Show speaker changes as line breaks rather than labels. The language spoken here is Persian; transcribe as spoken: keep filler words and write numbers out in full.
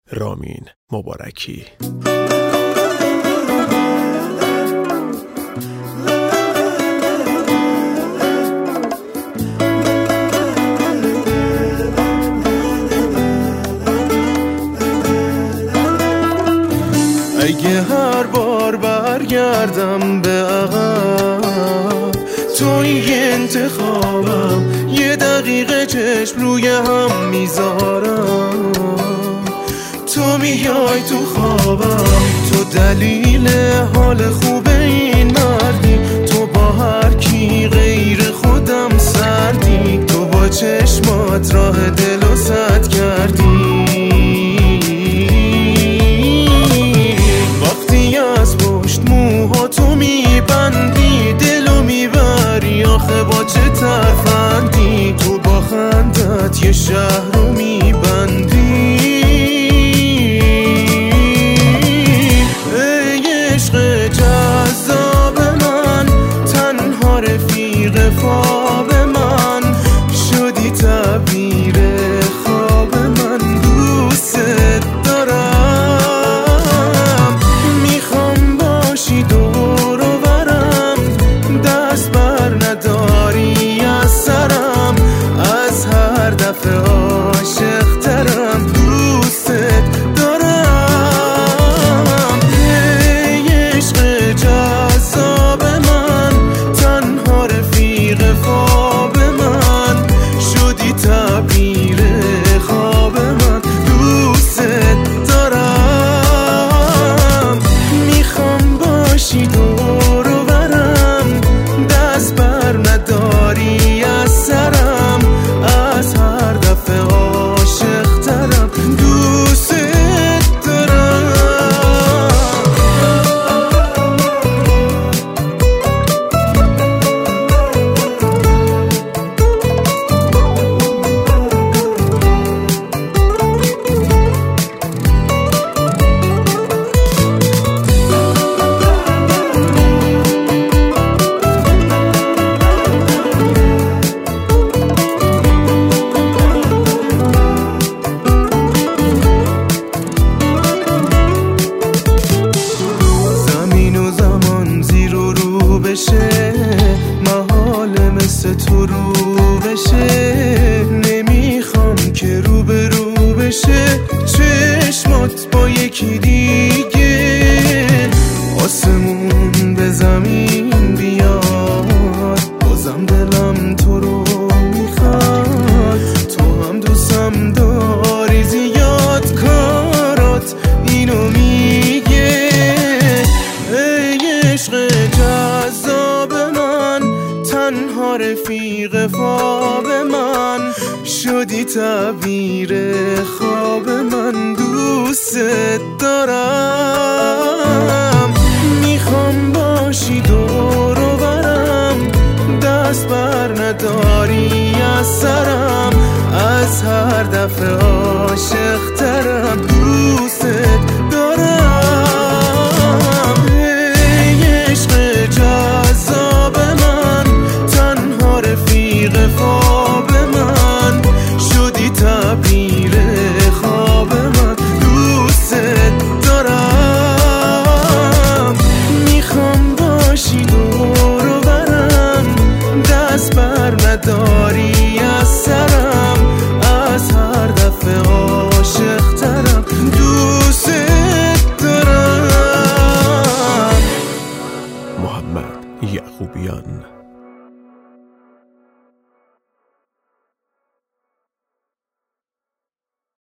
رامین مبارکی.
اگه هر بار برگردم به عقب، تو این انتخابم یه دقیقه چشم روی هم میذارم. تو میای تو خوابم، تو دلیل حال خوب این مردی. تو با هر کی غیر خودم سردی، تو با چشمات راه دلو سد کردی. تو میبندی دلو میبری، آخه با چه ترفندی. تو با خندت یه شهر رو میبندی. ای عشق جذاب من، تنها رفیق خواب من شدی، تعبیر خواب من. دوست دارم، میخوام باشی دور و برم، دست بر نداری از سرم، از هر دفعه عاشق ترم. دوست دارم، ای عشق جذاب من، تنها رفیق خواب من شدی، تعبیر خواب من. دوست دارم، میخوام باشی دور و برم، دست بر نداری از سرم، از هر دفعه عاشق ترم. دوست دارم. محال مثل تو رو بشه، نمیخوام که رو به رو بشه چشمات با یکی دیگه. آسمون به زمین بیاد، بازم دلم تو رو میخواد. تو هم دوستم داری زیاد، کارات اینو میگه. ای عشق جذاب من، تنها رفیق خواب من شدی، تعبیر خواب من. دوست دارم، میخوام باشی دور و برم، دست بر نداری از سرم، از هر دفعه عاشق ترم. دوست دارم، ای عشق جذاب من، تنها رفیق خواب من شدی، تعبیر خواب من. دوست دارم، میخوام باشی دور و برم، دست بر نداری از سرم، از هر دفعه عاشق ترم. دوست دارم.
محمد یعقوبیان.